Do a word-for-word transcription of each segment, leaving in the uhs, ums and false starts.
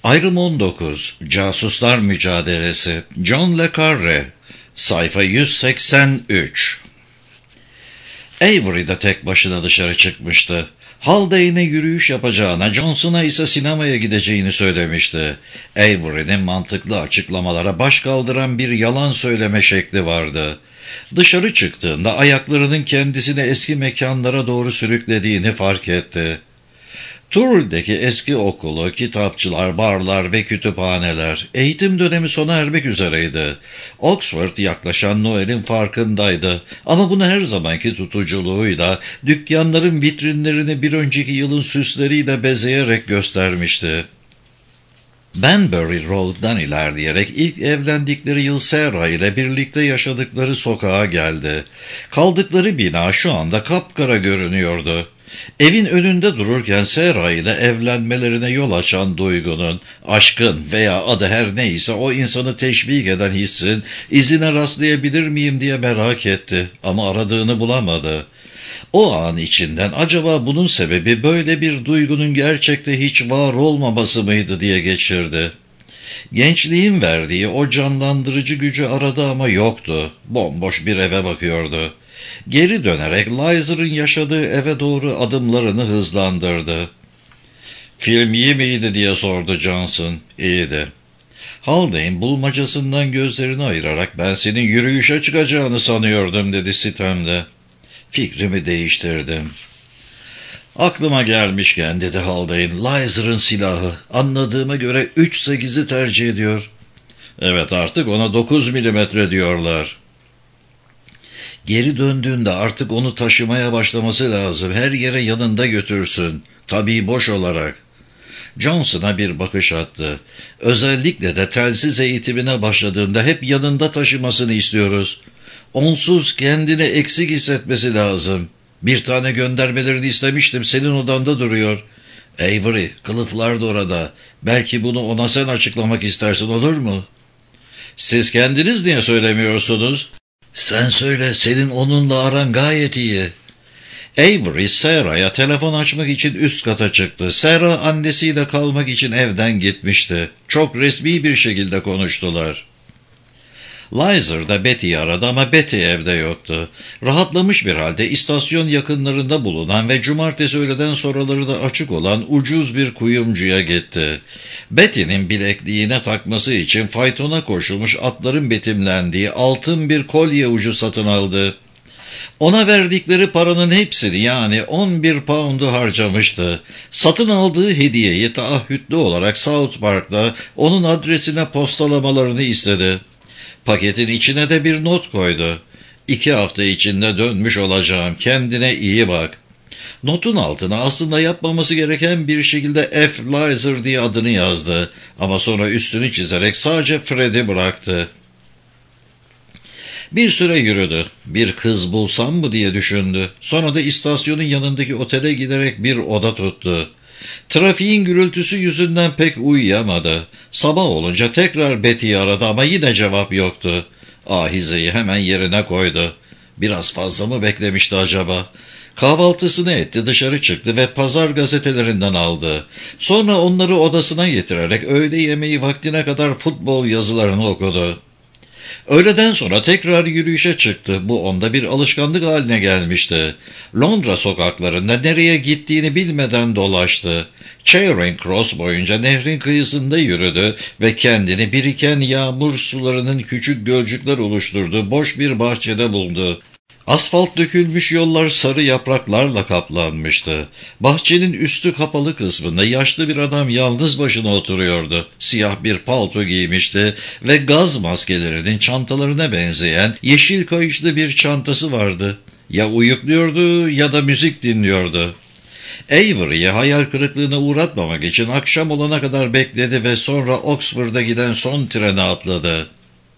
Ayrım on dokuz. Casuslar Mücadelesi. John le Carre. Sayfa yüz seksen üç. Avery de tek başına dışarı çıkmıştı. Haldane'e yürüyüş yapacağına, Johnson'a ise sinemaya gideceğini söylemişti. Avery'nin mantıklı açıklamalara baş kaldıran bir yalan söyleme şekli vardı. Dışarı çıktığında ayaklarının kendisini eski mekanlara doğru sürüklediğini fark etti. Turil'deki eski okulu, kitapçılar, barlar ve kütüphaneler, eğitim dönemi sona ermek üzereydi. Oxford yaklaşan Noel'in farkındaydı ama bunu her zamanki tutuculuğuyla dükkanların vitrinlerini bir önceki yılın süsleriyle bezeyerek göstermişti. Banbury Road'dan ilerleyerek ilk evlendikleri yıl Sarah ile birlikte yaşadıkları sokağa geldi. Kaldıkları bina şu anda kapkara görünüyordu. Evin önünde dururken Sarah ile evlenmelerine yol açan duygunun, aşkın veya adı her neyse o insanı teşvik eden hissin izine rastlayabilir miyim diye merak etti ama aradığını bulamadı. O an içinden acaba bunun sebebi böyle bir duygunun gerçekte hiç var olmaması mıydı diye geçirdi. Gençliğin verdiği o canlandırıcı gücü aradı ama yoktu. Bomboş bir eve bakıyordu. Geri dönerek Lizer'ın yaşadığı eve doğru adımlarını hızlandırdı. "Film iyi miydi?" diye sordu Johnson. "İyiydi." Haldane bulmacasından gözlerini ayırarak "Ben senin yürüyüşe çıkacağını sanıyordum" dedi sitemle. "Fikrimi değiştirdim." "Aklıma gelmişken" dedi Haldane, "Lizer'ın silahı. Anladığıma göre üç sekizi tercih ediyor." "Evet, artık ona dokuz milimetre diyorlar." "Geri döndüğünde artık onu taşımaya başlaması lazım. Her yere yanında götürsün. Tabii boş olarak." Johnson'a bir bakış attı. "Özellikle de telsiz eğitimine başladığında hep yanında taşımasını istiyoruz. Onsuz kendini eksik hissetmesi lazım. Bir tane göndermelerini istemiştim. Senin odanda duruyor." "Avery, kılıflar da orada. Belki bunu ona sen açıklamak istersin, olur mu?" "Siz kendiniz niye söylemiyorsunuz?" "Sen söyle, senin onunla aran gayet iyi." Avery, Sarah'a telefon açmak için üst kata çıktı. Sarah annesiyle kalmak için evden gitmişti. Çok resmi bir şekilde konuştular. Lizer da Betty'yi aradı ama Betty evde yoktu. Rahatlamış bir halde istasyon yakınlarında bulunan ve cumartesi öğleden sonraları da açık olan ucuz bir kuyumcuya gitti. Betty'nin bilekliğine takması için faytona koşulmuş atların betimlendiği altın bir kolye ucu satın aldı. Ona verdikleri paranın hepsini, yani on bir pound'u harcamıştı. Satın aldığı hediyeyi taahhütlü olarak South Park'ta onun adresine postalamalarını istedi. Paketin içine de bir not koydu. "İki hafta içinde dönmüş olacağım. Kendine iyi bak." Notun altına aslında yapmaması gereken bir şekilde F. Lizer diye adını yazdı. Ama sonra üstünü çizerek sadece Fred'i bıraktı. Bir süre yürüdü. Bir kız bulsam mı diye düşündü. Sonra da istasyonun yanındaki otele giderek bir oda tuttu. Trafiğin gürültüsü yüzünden pek uyuyamadı. Sabah olunca tekrar Betty'yi aradı ama yine cevap yoktu. Ahize'yi hemen yerine koydu. Biraz fazla mı beklemişti acaba? Kahvaltısını etti, dışarı çıktı ve pazar gazetelerinden aldı. Sonra onları odasına getirerek öğle yemeği vaktine kadar futbol yazılarını okudu. Öğleden sonra tekrar yürüyüşe çıktı. Bu onda bir alışkanlık haline gelmişti. Londra sokaklarında nereye gittiğini bilmeden dolaştı. Charing Cross boyunca nehrin kıyısında yürüdü ve kendini biriken yağmur sularının küçük gölcükler oluşturduğu boş bir bahçede buldu. Asfalt dökülmüş yollar sarı yapraklarla kaplanmıştı. Bahçenin üstü kapalı kısmında yaşlı bir adam yalnız başına oturuyordu. Siyah bir palto giymişti ve gaz maskelerinin çantalarına benzeyen yeşil kayışlı bir çantası vardı. Ya uyukluyordu ya da müzik dinliyordu. Avery'yi hayal kırıklığına uğratmamak için akşam olana kadar bekledi ve sonra Oxford'a giden son trene atladı.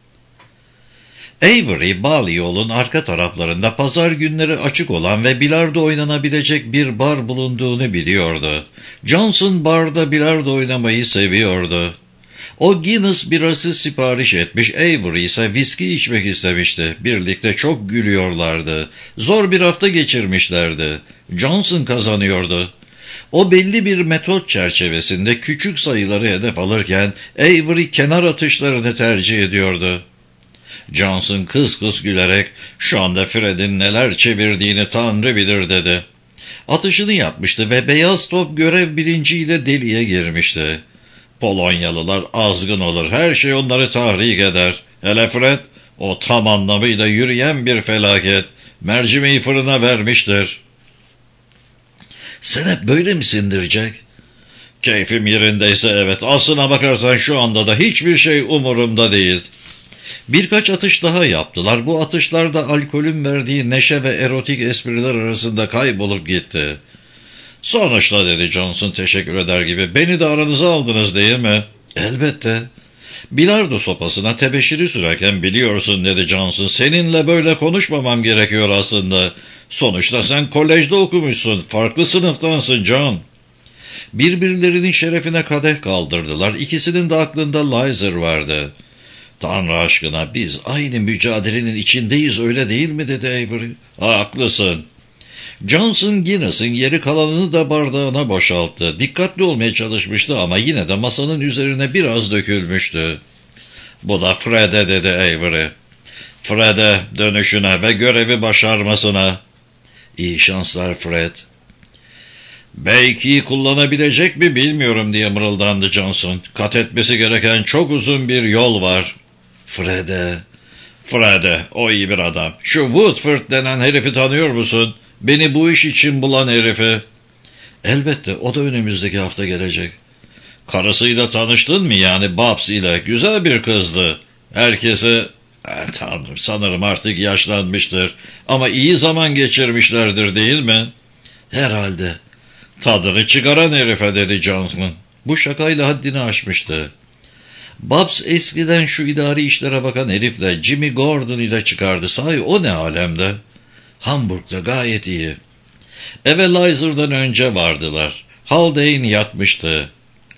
Avery, Bali yolun arka taraflarında pazar günleri açık olan ve bilardo oynanabilecek bir bar bulunduğunu biliyordu. Johnson barda bilardo oynamayı seviyordu. O Guinness birası sipariş etmiş, Avery ise viski içmek istemişti. Birlikte çok gülüyorlardı. Zor bir hafta geçirmişlerdi. Johnson kazanıyordu. O belli bir metot çerçevesinde küçük sayıları hedef alırken Avery kenar atışlarını tercih ediyordu. Johnson kıs kıs gülerek "Şu anda Fred'in neler çevirdiğini Tanrı bilir" dedi. Atışını yapmıştı ve beyaz top görev bilinciyle deliğe girmişti. Polonyalılar azgın olur, her şey onları tahrik eder. Hele Fred, o tam anlamıyla yürüyen bir felaket. Mercimeği fırına vermiştir. "Sen hep böyle misindir Jack?" "Keyfim yerindeyse evet. Aslına bakarsan şu anda da hiçbir şey umurumda değil." Birkaç atış daha yaptılar. Bu atışlarda alkolün verdiği neşe ve erotik espriler arasında kaybolup gitti. "Sonuçta," dedi Johnson teşekkür eder gibi, "beni de aranıza aldınız değil mi?" "Elbette." Bilardo sopasına tebeşiri sürerken "Biliyorsun," dedi Johnson, "seninle böyle konuşmamam gerekiyor aslında. Sonuçta sen kolejde okumuşsun, farklı sınıftansın John." Birbirlerinin şerefine kadeh kaldırdılar. İkisinin de aklında Lizer vardı. "Tanrı aşkına, biz aynı mücadelenin içindeyiz, öyle değil mi?" dedi Avery. "Haklısın." Johnson Guinness'ın geri kalanını da bardağına boşalttı. Dikkatli olmaya çalışmıştı ama yine de masanın üzerine biraz dökülmüştü. "Bu da Fred'e," dedi Avery. "Fred'e, dönüşüne ve görevi başarmasına." "İyi şanslar Fred." "Belki kullanabilecek mi bilmiyorum," diye mırıldandı Johnson. "Kat etmesi gereken çok uzun bir yol var." "Fred'e." "Fred'e, o iyi bir adam. Şu Woodford denen herifi tanıyor musun? Beni bu iş için bulan herifi." "Elbette, o da önümüzdeki hafta gelecek." "Karısıyla tanıştın mı, yani Babs ile? Güzel bir kızdı. Herkese... Eh, Tanrım, sanırım artık yaşlanmıştır. Ama iyi zaman geçirmişlerdir değil mi?" "Herhalde." "Tadını çıkaran herife," dedi Johnson. Bu şakayla haddini aşmıştı. Babs eskiden şu idari işlere bakan herifle, Jimmy Gordon ile çıkardı. Sahi o ne alemde? "Hamburg'da gayet iyi." Eve Lizer'dan önce vardılar. Haldane yatmıştı.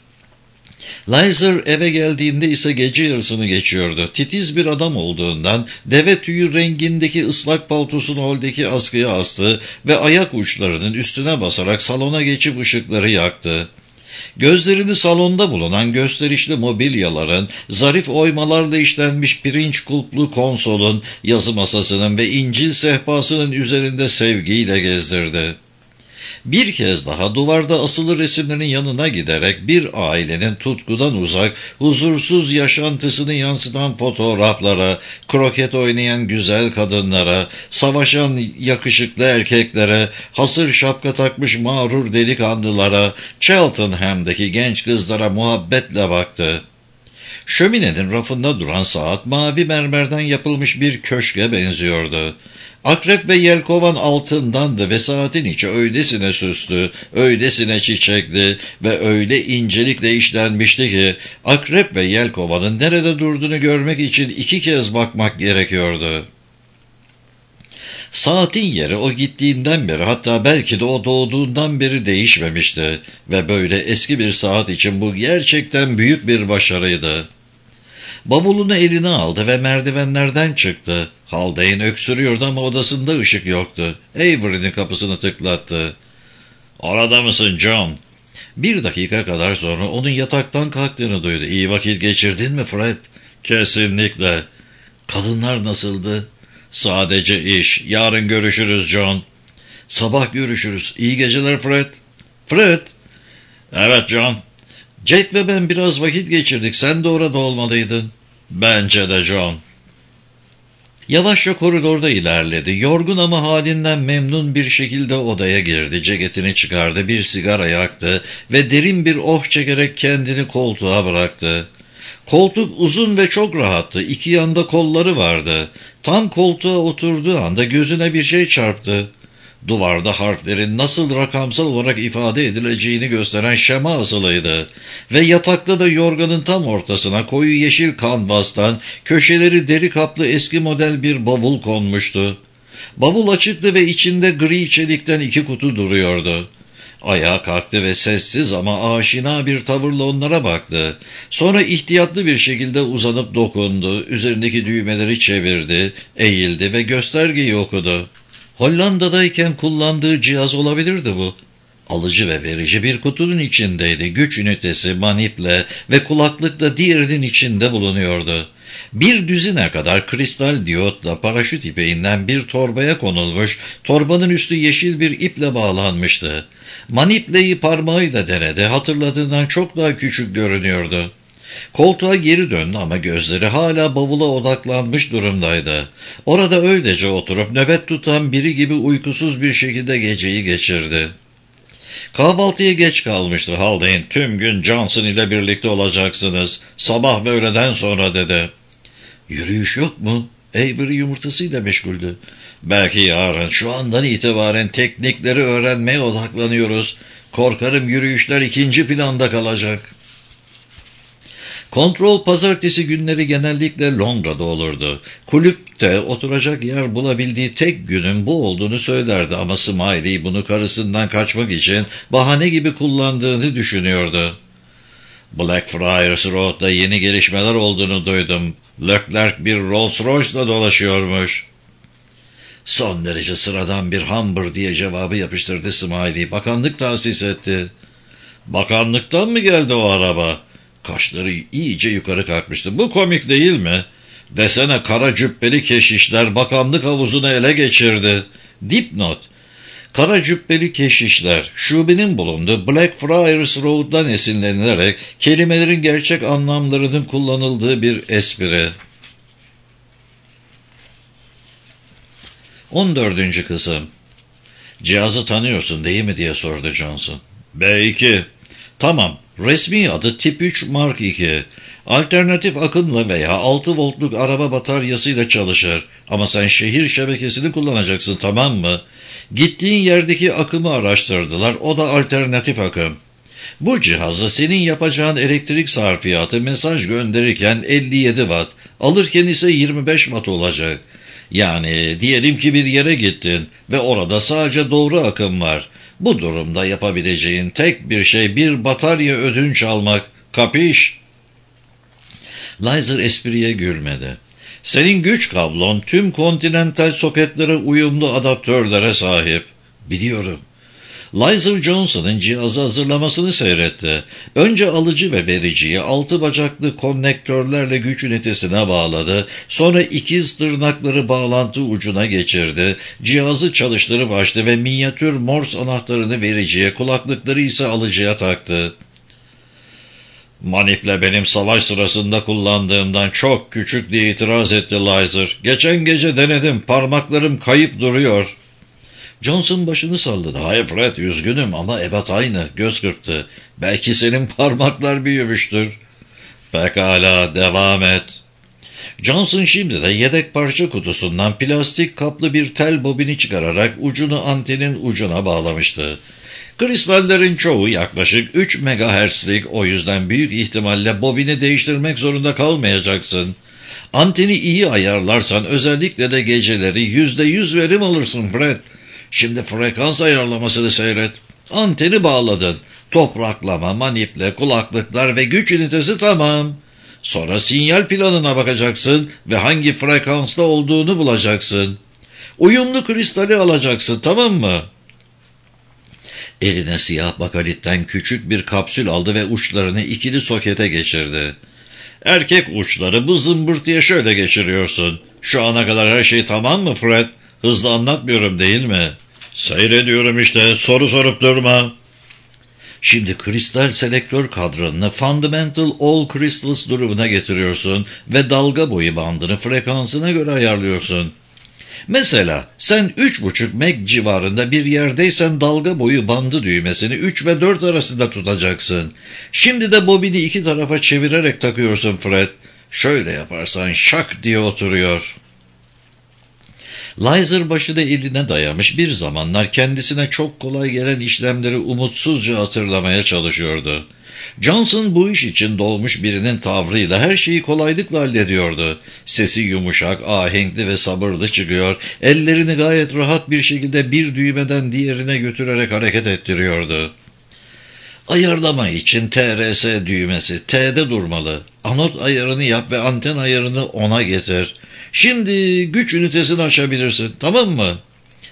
Lizer eve geldiğinde ise gece yarısını geçiyordu. Titiz bir adam olduğundan deve tüyü rengindeki ıslak paltosunu holdeki askıya astı ve ayak uçlarının üstüne basarak salona geçip ışıkları yaktı. Gözlerini salonda bulunan gösterişli mobilyaların, zarif oymalarla işlenmiş pirinç kulplu konsolun, yazı masasının ve İncil sehpasının üzerinde sevgiyle gezdirdi. Bir kez daha duvarda asılı resimlerin yanına giderek bir ailenin tutkudan uzak, huzursuz yaşantısını yansıtan fotoğraflara, kroket oynayan güzel kadınlara, savaşan yakışıklı erkeklere, hasır şapka takmış mağrur delikanlılara, Cheltenham'daki genç kızlara muhabbetle baktı. Şöminenin rafında duran saat mavi mermerden yapılmış bir köşke benziyordu. Akrep ve yelkovan altındandı ve saatin içi öylesine süslü, öylesine çiçekli ve öyle incelikle işlenmişti ki akrep ve yelkovanın nerede durduğunu görmek için iki kez bakmak gerekiyordu. Saatin yeri o gittiğinden beri, hatta belki de o doğduğundan beri değişmemişti ve böyle eski bir saat için bu gerçekten büyük bir başarıydı. Bavulunu eline aldı ve merdivenlerden çıktı. Haldane öksürüyordu ama odasında ışık yoktu. Avery'nin kapısını tıklattı. "Orada mısın John?" Bir dakika kadar sonra onun yataktan kalktığını duydu. "İyi vakit geçirdin mi Fred?" "Kesinlikle." "Kadınlar nasıldı?" "Sadece iş. Yarın görüşürüz John." "Sabah görüşürüz. İyi geceler Fred." "Fred?" "Evet John." "Jack ve ben biraz vakit geçirdik. Sen de orada olmalıydın." "Bence de John." Yavaşça koridorda ilerledi. Yorgun ama halinden memnun bir şekilde odaya girdi. Ceketini çıkardı, bir sigara yaktı ve derin bir oh çekerek kendini koltuğa bıraktı. Koltuk uzun ve çok rahattı. İki yanda kolları vardı. Tam koltuğa oturduğu anda gözüne bir şey çarptı. Duvarda harflerin nasıl rakamsal olarak ifade edileceğini gösteren şema asılıydı ve yatakta da yorganın tam ortasına koyu yeşil kanvastan köşeleri deri kaplı eski model bir bavul konmuştu. Bavul açıktı ve içinde gri çelikten iki kutu duruyordu. Ayağa kalktı ve sessiz ama aşina bir tavırla onlara baktı. Sonra ihtiyatlı bir şekilde uzanıp dokundu, üzerindeki düğmeleri çevirdi, eğildi ve göstergeyi okudu. Hollanda'dayken kullandığı cihaz olabilirdi bu. Alıcı ve verici bir kutunun içindeydi. Güç ünitesi, maniple ve kulaklık da diğerinin içinde bulunuyordu. Bir düzine kadar kristal diyotla paraşüt ipeğinden bir torbaya konulmuş, torbanın üstü yeşil bir iple bağlanmıştı. Manipleyi parmağıyla denedi, hatırladığından çok daha küçük görünüyordu. Koltuğa geri döndü ama gözleri hala bavula odaklanmış durumdaydı. Orada öylece oturup nöbet tutan biri gibi uykusuz bir şekilde geceyi geçirdi. Kahvaltıya geç kalmıştı Haldane. Tüm gün Johnson ile birlikte olacaksınız. Sabah ve öğleden sonra dedi. Yürüyüş yok mu? Avery yumurtasıyla meşguldü. Belki yarın, şu andan itibaren teknikleri öğrenmeye odaklanıyoruz. Korkarım yürüyüşler ikinci planda kalacak. Kontrol pazartesi günleri genellikle Londra'da olurdu. Kulüpte oturacak yer bulabildiği tek günün bu olduğunu söylerdi ama Smiley bunu karısından kaçmak için bahane gibi kullandığını düşünüyordu. Blackfriars Road'da yeni gelişmeler olduğunu duydum. Leclerc bir Rolls Royce'la dolaşıyormuş. Son derece sıradan bir Humber diye cevabı yapıştırdı Smiley. Bakanlık tahsis etti. Bakanlıktan mı geldi o araba? Kaşları iyice yukarı kalkmıştı. Bu komik değil mi? Desene kara cübbeli keşişler bakanlık havuzunu ele geçirdi. Dipnot. Kara cübbeli keşişler şubenin bulunduğu Blackfriars Road'dan esinlenilerek kelimelerin gerçek anlamlarının kullanıldığı bir espri. on dördüncü kısım. Cihazı tanıyorsun değil mi diye sordu Johnson. B iki. Tamam. Resmi adı Tip üç Mark iki. Alternatif akımla veya altı voltluk araba bataryasıyla çalışır. Ama sen şehir şebekesini kullanacaksın, tamam mı? Gittiğin yerdeki akımı araştırdılar. O da alternatif akım. Bu cihazı senin yapacağın elektrik sarfiyatı mesaj gönderirken elli yedi watt, alırken ise yirmi beş watt olacak. Yani diyelim ki bir yere gittin ve orada sadece doğru akım var. Bu durumda yapabileceğin tek bir şey bir batarya ödünç almak. Kapiş? Lizer espriye gülmedi. Senin güç kablon tüm kontinental soketlere uyumlu adaptörlere sahip. Biliyorum. Lizer Johnson'ın cihazı hazırlamasını seyretti. Önce alıcı ve vericiyi altı bacaklı konnektörlerle güç ünitesine bağladı. Sonra ikiz tırnakları bağlantı ucuna geçirdi. Cihazı çalıştırıp açtı ve minyatür Morse anahtarını vericiye, kulaklıkları ise alıcıya taktı. Maniple benim savaş sırasında kullandığımdan çok küçük diye itiraz etti Lizer. Geçen gece denedim, parmaklarım kayıp duruyor. Johnson başını salladı. Hayır Fred, üzgünüm ama ebat aynı. Göz kırptı. Belki senin parmaklar büyümüştür. Pekala, devam et. Johnson şimdi de yedek parça kutusundan plastik kaplı bir tel bobini çıkararak ucunu antenin ucuna bağlamıştı. Kristallerin çoğu yaklaşık üç megahertzlik, o yüzden büyük ihtimalle bobini değiştirmek zorunda kalmayacaksın. Anteni iyi ayarlarsan özellikle de geceleri yüzde yüz verim alırsın Fred. Şimdi frekans ayarlamasını seyret. Anteni bağladın. Topraklama, maniple, kulaklıklar ve güç ünitesi tamam. Sonra sinyal planına bakacaksın ve hangi frekansta olduğunu bulacaksın. Uyumlu kristali alacaksın, tamam mı? Eline siyah bakalitten küçük bir kapsül aldı ve uçlarını ikili sokete geçirdi. Erkek uçları bu zımbırtıya şöyle geçiriyorsun. Şu ana kadar her şey tamam mı Fred? Hızlı anlatmıyorum değil mi? Seyrediyorum işte, soru sorup durma. Şimdi kristal selektör kadranını Fundamental All Crystals durumuna getiriyorsun ve dalga boyu bandını frekansına göre ayarlıyorsun. Mesela sen üç buçuk meg civarında bir yerdeysen dalga boyu bandı düğmesini üç ve dört arasında tutacaksın. Şimdi de bobini iki tarafa çevirerek takıyorsun Fred. Şöyle yaparsan şak diye oturuyor. Lizer başını eline dayamış, bir zamanlar kendisine çok kolay gelen işlemleri umutsuzca hatırlamaya çalışıyordu. Johnson bu iş için dolmuş birinin tavrıyla her şeyi kolaylıkla hallediyordu. Sesi yumuşak, ahenkli ve sabırlı çıkıyor, ellerini gayet rahat bir şekilde bir düğmeden diğerine götürerek hareket ettiriyordu. Ayarlama için T R S düğmesi T'de durmalı. Anot ayarını yap ve anten ayarını ona getir. Şimdi güç ünitesini açabilirsin, tamam mı?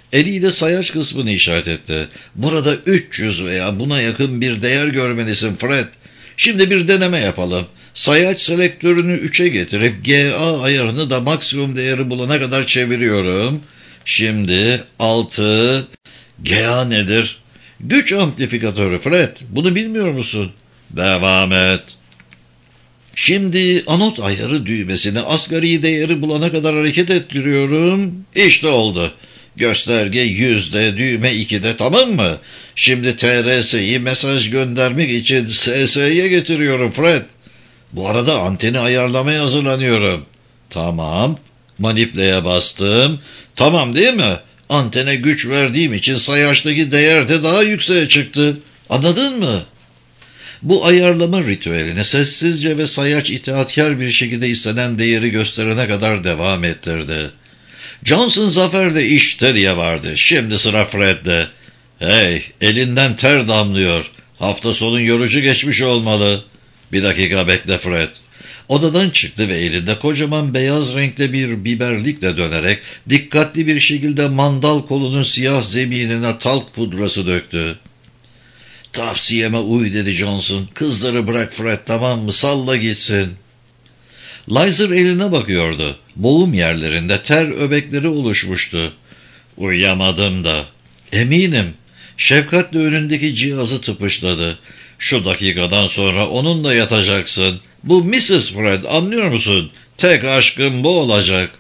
Eliyle sayaç kısmını işaret etti. Burada üç yüz veya buna yakın bir değer görmelisin Fred. Şimdi bir deneme yapalım. Sayaç selektörünü üçe getirip G A ayarını da maksimum değeri bulana kadar çeviriyorum. Şimdi altı. G A nedir? Güç amplifikatörü Fred. Bunu bilmiyor musun? Devam et. Şimdi anot ayarı düğmesini asgari değeri bulana kadar hareket ettiriyorum. İşte oldu. Gösterge yüzde, düğme ikide, tamam mı? Şimdi T R S'yi mesaj göndermek için S S'ye getiriyorum Fred. Bu arada anteni ayarlamaya hazırlanıyorum. Tamam. Manipleye bastım. Tamam değil mi? Antene güç verdiğim için sayaçtaki değer de daha yükseğe çıktı. Anladın mı? Bu ayarlama ritüelini sessizce ve sayaç itaatkar bir şekilde istenen değeri gösterene kadar devam ettirdi. Johnson zaferle işte diye vardı. Şimdi sıra Fred'de. Hey, elinden ter damlıyor. Hafta sonun yorucu geçmiş olmalı. Bir dakika bekle Fred. Odadan çıktı ve elinde kocaman beyaz renkli bir biberlikle dönerek dikkatli bir şekilde mandal kolunun siyah zeminine talk pudrası döktü. Tavsiyeme uy dedi Johnson. Kızları bırak Fred, tamam mı? Salla gitsin. Lizer eline bakıyordu. Boğum yerlerinde ter öbekleri oluşmuştu. Uyuyamadım da. Eminim. Şefkatle önündeki cihazı tıpışladı. Şu dakikadan sonra onunla yatacaksın. Bu missus Fred, anlıyor musun? Tek aşkım bu olacak.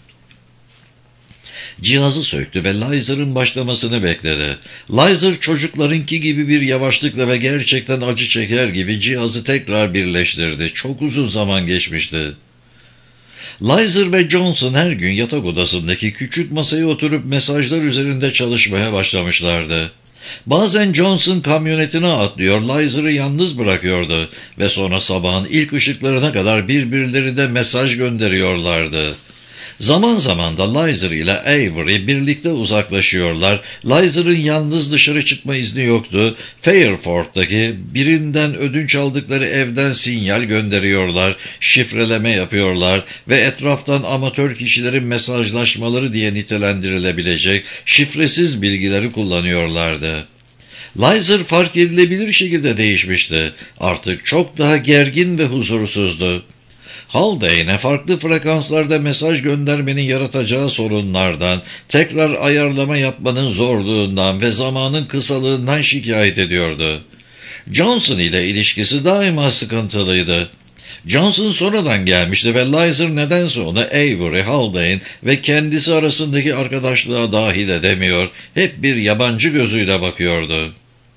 Cihazı söktü ve Lizer'ın başlamasını bekledi. Lizer çocuklarınki gibi bir yavaşlıkla ve gerçekten acı çeker gibi cihazı tekrar birleştirdi. Çok uzun zaman geçmişti. Lizer ve Johnson her gün yatak odasındaki küçük masaya oturup mesajlar üzerinde çalışmaya başlamışlardı. Bazen Johnson kamyonetine atlıyor, Lizer'ı yalnız bırakıyordu ve sonra sabahın ilk ışıklarına kadar birbirlerine mesaj gönderiyorlardı. Zaman zaman da Lizer ile Avery birlikte uzaklaşıyorlar. Lizer'ın yalnız dışarı çıkma izni yoktu. Fairford'daki birinden ödünç aldıkları evden sinyal gönderiyorlar, şifreleme yapıyorlar ve etraftan amatör kişilerin mesajlaşmaları diye nitelendirilebilecek şifresiz bilgileri kullanıyorlardı. Lizer fark edilebilir şekilde değişmişti. Artık çok daha gergin ve huzursuzdu. Haldane'e farklı frekanslarda mesaj göndermenin yaratacağı sorunlardan, tekrar ayarlama yapmanın zorluğundan ve zamanın kısalığından şikayet ediyordu. Johnson ile ilişkisi daima sıkıntılıydı. Johnson sonradan gelmişti ve Lizer nedense onu Avery, Haldane ve kendisi arasındaki arkadaşlığa dahil edemiyor, hep bir yabancı gözüyle bakıyordu.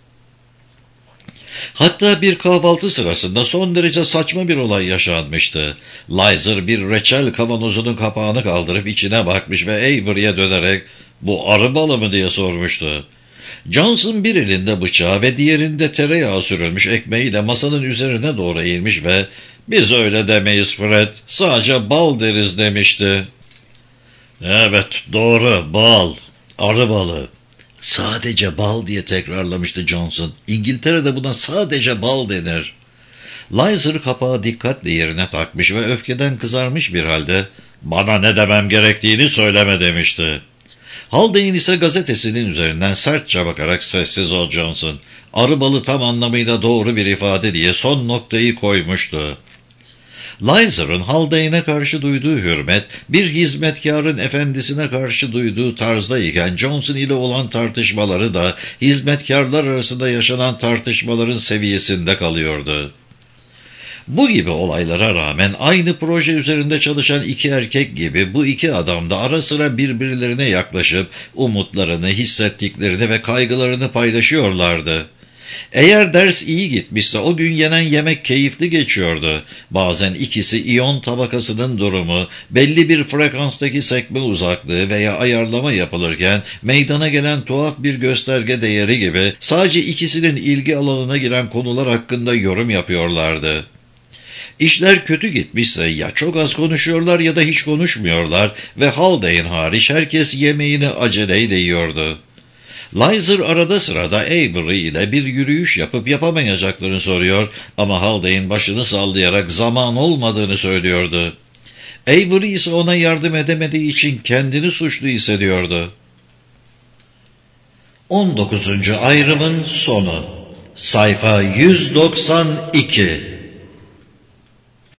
Hatta bir kahvaltı sırasında son derece saçma bir olay yaşanmıştı. Lizer bir reçel kavanozunun kapağını kaldırıp içine bakmış ve Avery'e dönerek "Bu arı balı mı?" diye sormuştu. Johnson bir elinde bıçağı ve diğerinde tereyağı sürülmüş ekmeğiyle masanın üzerine doğru eğilmiş ve "Biz öyle demeyiz Fred, sadece bal deriz" demişti. "Evet, doğru, bal, arı balı." "Sadece bal" diye tekrarlamıştı Johnson. "İngiltere'de buna sadece bal denir." Lizer kapağı dikkatle yerine takmış ve öfkeden kızarmış bir halde "Bana ne demem gerektiğini söyleme" demişti. Haldane ise gazetesinin üzerinden sertçe bakarak "Sessiz ol Johnson. Arı balı tam anlamıyla doğru bir ifade" diye son noktayı koymuştu. Lizer'ın Haldane'e karşı duyduğu hürmet, bir hizmetkarın efendisine karşı duyduğu tarzdayken Johnson ile olan tartışmaları da hizmetkarlar arasında yaşanan tartışmaların seviyesinde kalıyordu. Bu gibi olaylara rağmen aynı proje üzerinde çalışan iki erkek gibi bu iki adam da ara sıra birbirlerine yaklaşıp umutlarını, hissettiklerini ve kaygılarını paylaşıyorlardı. Eğer ders iyi gitmişse o gün yenen yemek keyifli geçiyordu. Bazen ikisi iyon tabakasının durumu, belli bir frekanstaki sekme uzaklığı veya ayarlama yapılırken meydana gelen tuhaf bir gösterge değeri gibi sadece ikisinin ilgi alanına giren konular hakkında yorum yapıyorlardı. İşler kötü gitmişse ya çok az konuşuyorlar ya da hiç konuşmuyorlar ve Haldane hariç herkes yemeğini aceleyle yiyordu. Lizer arada sırada Avery ile bir yürüyüş yapıp yapamayacaklarını soruyor ama Haldane başını sallayarak zaman olmadığını söylüyordu. Avery ise ona yardım edemediği için kendini suçlu hissediyordu. on dokuzuncu ayrımın sonu. Sayfa yüz doksan iki.